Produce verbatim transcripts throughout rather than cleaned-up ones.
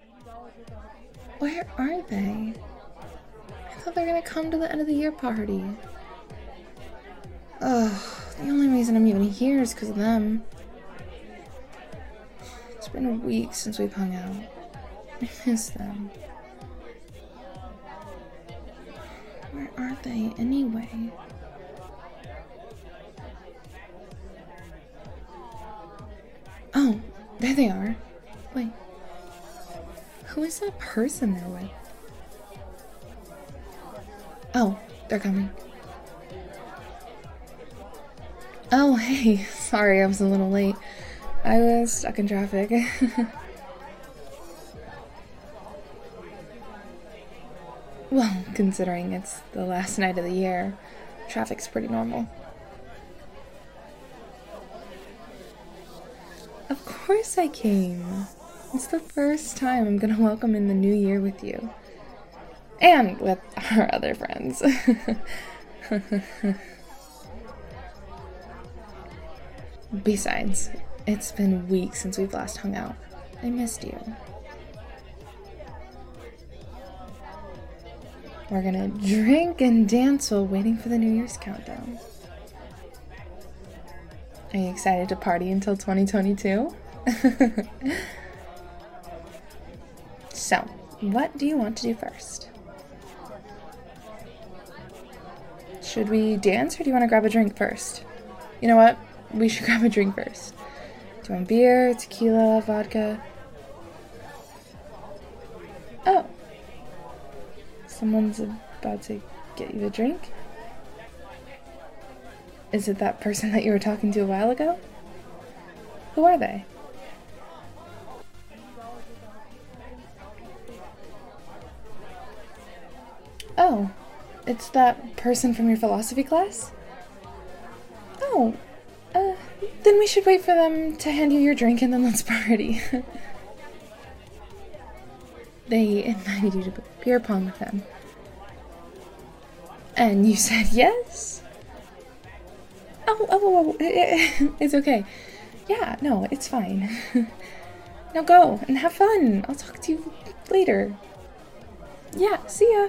Where are they? I thought they were gonna come to the end of the year party. Ugh, the only reason I'm even here is because of them. It's been a week since we've hung out. I miss them. Where are they anyway? Oh, there they are. Wait. Who is that person they're with? Oh, they're coming. Oh, hey. Sorry, I was a little late. I was stuck in traffic. Well, considering it's the last night of the year, traffic's pretty normal. Of course I came. It's the first time I'm gonna welcome in the new year with you. And with our other friends. Besides, it's been weeks since we've last hung out. I missed you. We're gonna drink and dance while waiting for the New Year's countdown. Are you excited to party until twenty twenty-two? So, what do you want to do first? Should we dance or do you want to grab a drink first? You know what? We should grab a drink first. Do you want beer, tequila, vodka? Oh. Someone's about to get you a drink? Is it that person that you were talking to a while ago? Who are they? Oh, it's that person from your philosophy class? Oh, uh, then we should wait for them to hand you your drink and then let's party. They invited you to play beer pong with them. And you said yes? Oh, oh, oh, oh, it's okay. Yeah, no, it's fine. Now go and have fun. I'll talk to you later. Yeah, see ya.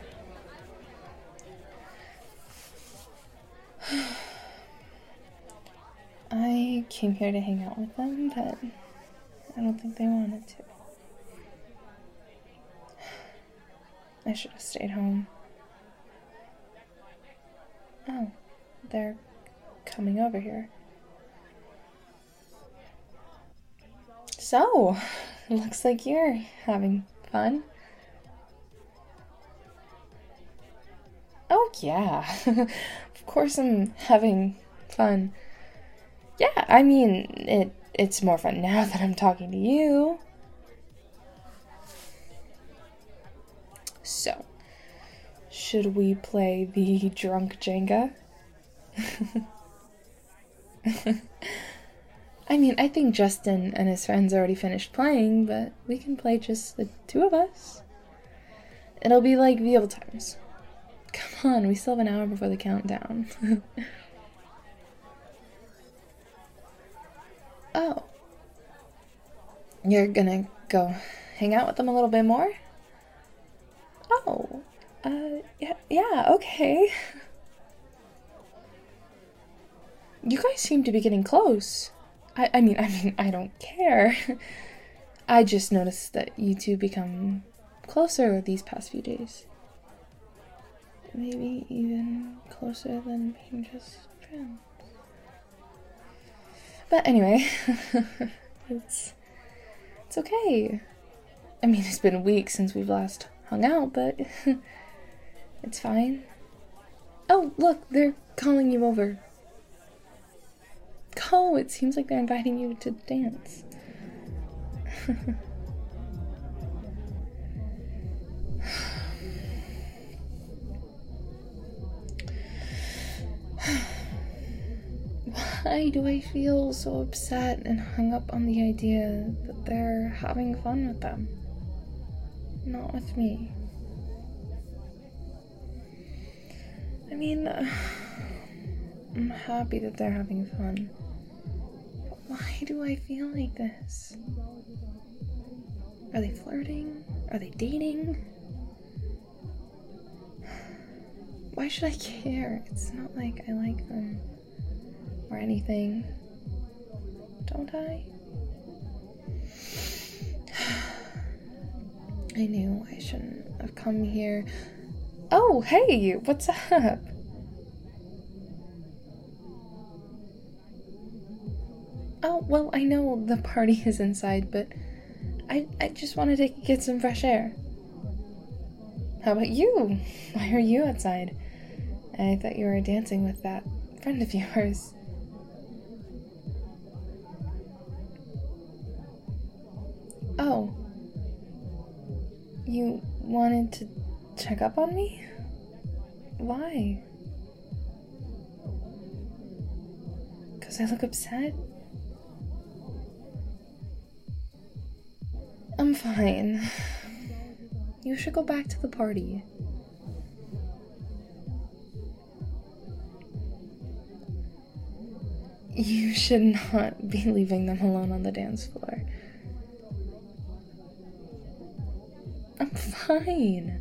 I came here to hang out with them, but I don't think they wanted to. I should have stayed home. Oh, they're coming over here. So, looks like you're having fun. Oh yeah, of course I'm having fun. Yeah, I mean, it it's more fun now that I'm talking to you. So, should we play the drunk Jenga? I mean, I think Justin and his friends already finished playing, but we can play just the two of us. It'll be like the old times. Come on, we still have an hour before the countdown. Oh. You're gonna go hang out with them a little bit more? Oh. Uh, yeah, yeah, okay. You guys seem to be getting close. I, I mean, I mean, I don't care. I just noticed that you two become closer these past few days. Maybe even closer than being just friends. But anyway, it's it's okay. I mean, it's been weeks since we've last hung out, but it's fine. Oh, look, they're calling you over. Go, it seems like they're inviting you to dance. Why do I feel so upset and hung up on the idea that they're having fun with them? Not with me. I mean, uh, I'm happy that they're having fun. But why do I feel like this? Are they flirting? Are they dating? Why should I care? It's not like I like them or anything. Don't I? I knew I shouldn't have come here. Oh, hey, what's up? Oh, well, I know the party is inside, but I, I just wanted to get some fresh air. How about you? Why are you outside? I thought you were dancing with that friend of yours. Oh. You wanted to check up on me? Why? Because I look upset? I'm fine. You should go back to the party. You should not be leaving them alone on the dance floor. I'm fine.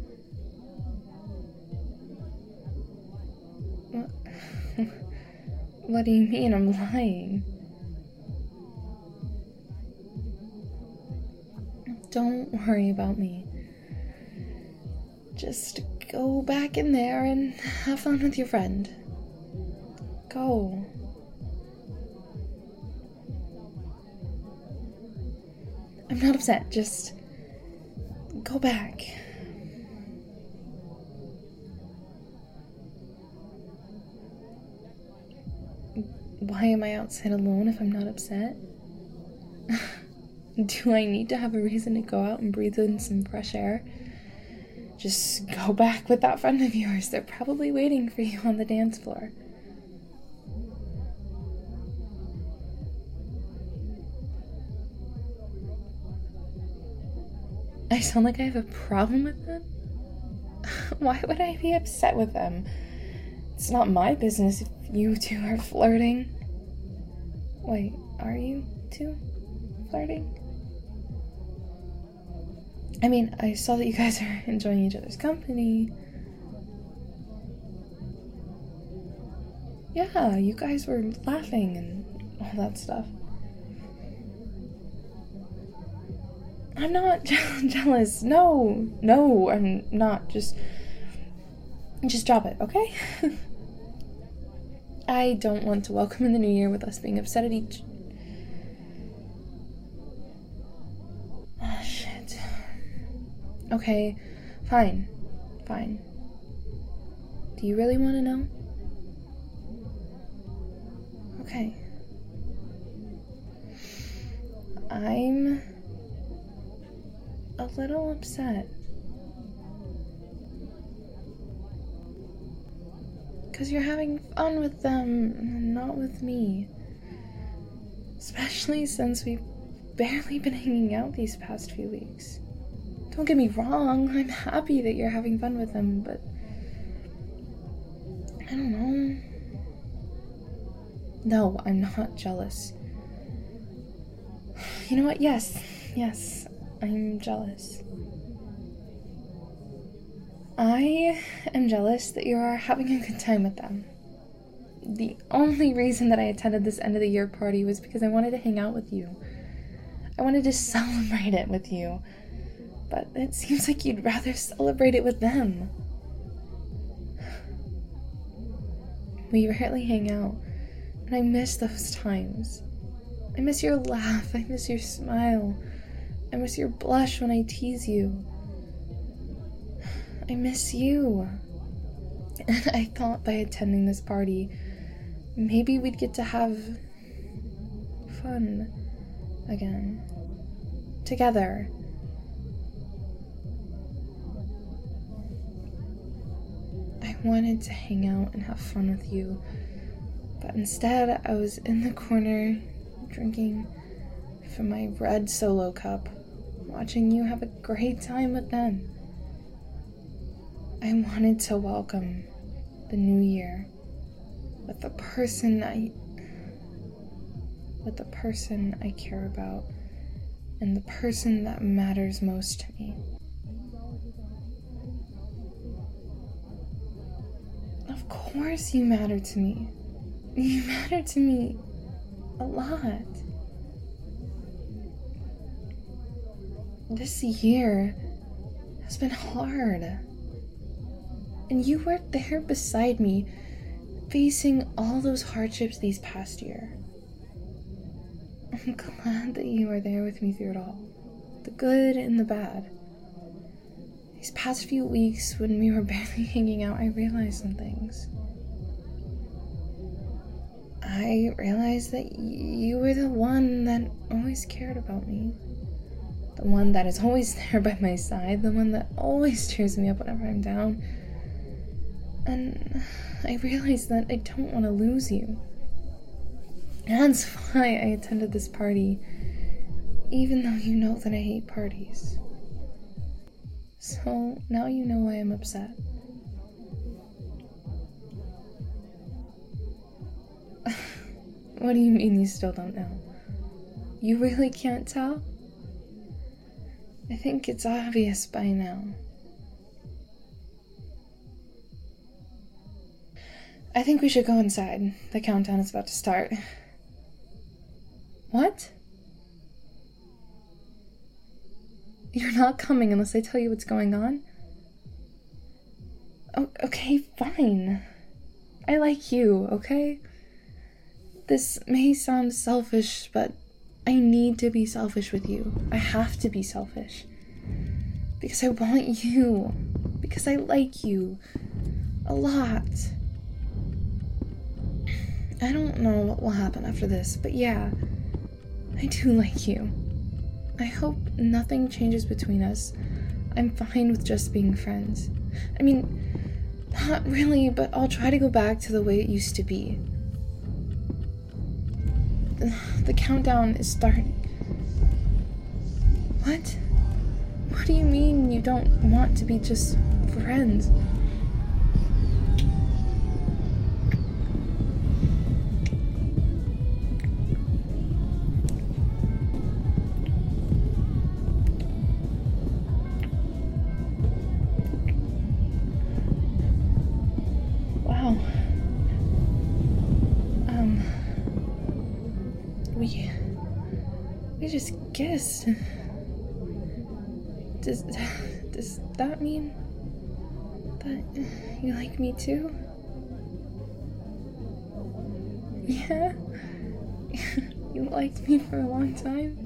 What? What do you mean I'm lying? Don't worry about me. Just go back in there and have fun with your friend. Go. I'm not upset, just go back. Why am I outside alone if I'm not upset? Do I need to have a reason to go out and breathe in some fresh air? Just go back with that friend of yours. They're probably waiting for you on the dance floor. I sound like I have a problem with them? Why would I be upset with them? It's not my business if you two are flirting. Wait, are you two flirting? I mean, I saw that you guys are enjoying each other's company. Yeah, you guys were laughing and all that stuff. I'm not je- jealous. No, no, I'm not. Just, just drop it, okay? I don't want to welcome in the new year with us being upset at each... Ah, shit. Okay, fine, fine. Do you really want to know? Okay. I'm a little upset. Because you're having fun with them, not with me. Especially since we've barely been hanging out these past few weeks. Don't get me wrong, I'm happy that you're having fun with them, but... I don't know. No, I'm not jealous. You know what? Yes, yes, I'm jealous. I am jealous that you are having a good time with them. The only reason that I attended this end of the year party was because I wanted to hang out with you. I wanted to celebrate it with you. But it seems like you'd rather celebrate it with them. We rarely hang out, and I miss those times. I miss your laugh, I miss your smile, I miss your blush when I tease you. I miss you. And I thought by attending this party, maybe we'd get to have fun again. Together. I wanted to hang out and have fun with you, but instead I was in the corner drinking from my red Solo cup, watching you have a great time with them. I wanted to welcome the new year with the person I with the person I care about and the person that matters most to me. Of course you matter to me. You matter to me a lot. This year has been hard. And you were there beside me, facing all those hardships these past year. I'm glad that you were there with me through it all. The good and the bad. These past few weeks, when we were barely hanging out, I realized some things. I realized that you were the one that always cared about me. The one that is always there by my side. The one that always cheers me up whenever I'm down. And I realized that I don't want to lose you. That's why I attended this party, even though you know that I hate parties. So now you know why I'm upset. What do you mean you still don't know? You really can't tell? I think it's obvious by now. I think we should go inside. The countdown is about to start. What? You're not coming unless I tell you what's going on? Oh, okay, fine. I like you, okay? This may sound selfish, but I need to be selfish with you. I have to be selfish. Because I want you. Because I like you. A lot. I don't know what will happen after this, but yeah, I do like you. I hope nothing changes between us. I'm fine with just being friends. I mean, not really, but I'll try to go back to the way it used to be. The countdown is starting. What? What do you mean you don't want to be just friends? Wow. Um... We... We just kissed. Does... Does that mean... that you like me too? Yeah? You liked me for a long time?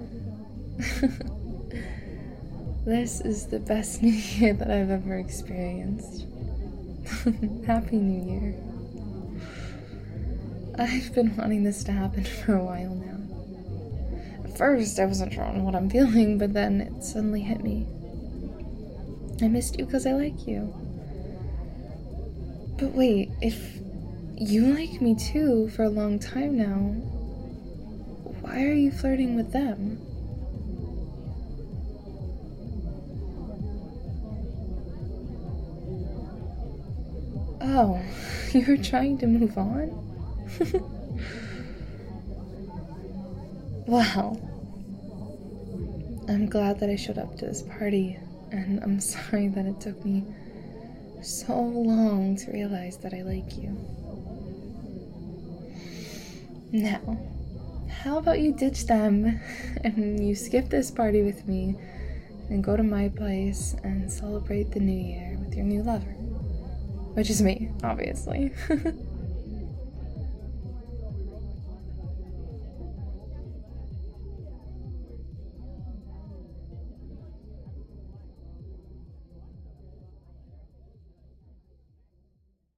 This is the best New Year that I've ever experienced. Happy New Year. I've been wanting this to happen for a while now. At first, I wasn't sure on what I'm feeling, but then it suddenly hit me. I missed you because I like you. But wait, if you like me too for a long time now, why are you flirting with them? Oh, you were trying to move on? Wow. I'm glad that I showed up to this party, and I'm sorry that it took me so long to realize that I like you. Now, how about you ditch them, and you skip this party with me, and go to my place and celebrate the new year with your new lover? Which is me, obviously.